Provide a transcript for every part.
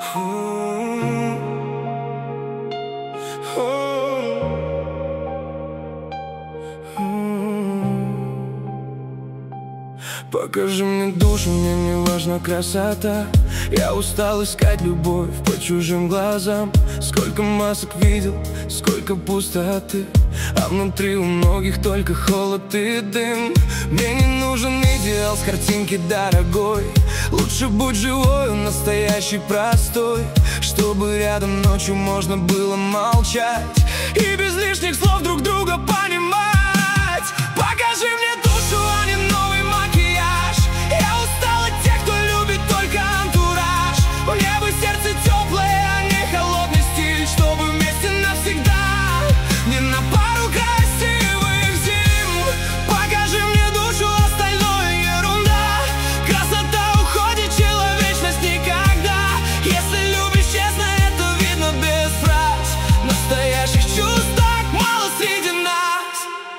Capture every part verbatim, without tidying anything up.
Покажи мне душу, мне не важна красота. Я устал искать любовь по чужим глазам. Сколько масок видел, сколько пустоты, а внутри у многих только холод и дым. Мне не нужен идеал с картинки дорогой. Лучше будь живой, настоящий, простой, чтобы рядом ночью можно было молчать и без лишних слов друг друга понимать. Покажи мне душу, а не новый макияж. Я устал от тех, кто любит только антураж. Мне бы сердце теплое, а не холодный стиль, чтобы вместе навсегда, не на пару красивых зим. Покажи мне душу, остальное ерунда. Красота уходит, человечность никогда. Если любишь честно, это видно без фраз. Настоящих чувств так мало среди нас.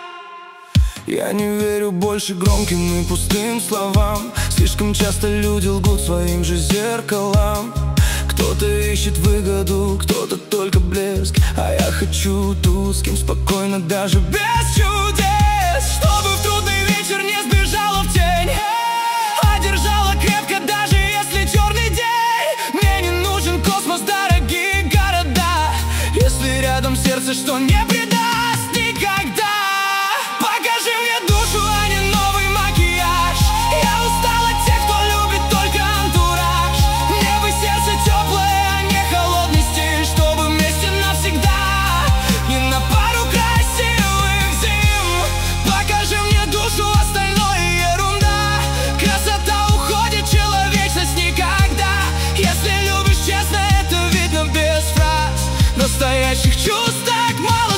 Я не верю больше громким и пустым словам. Слишком часто люди лгут своим же зеркалам. Кто-то ищет выгоду, кто-то только блеск, а я хочу ту, с кем спокойно даже без чудес. Чтобы в трудный вечер не сбежала в тень, а держала крепко, даже если черный день. Мне не нужен космос, дорогие города, если рядом сердце, что не предаст никогда. Покажи мне душу, а не новый макияж. Я устал от тех, кто любит только антураж. Мне бы сердце теплое, а не холодный стиль, чтобы вместе навсегда, не на пару красивых зим. Покажи мне душу, остальное ерунда. Красота уходит, человечность никогда. Если любишь честно, это видно без фраз. Настоящих чувств так мало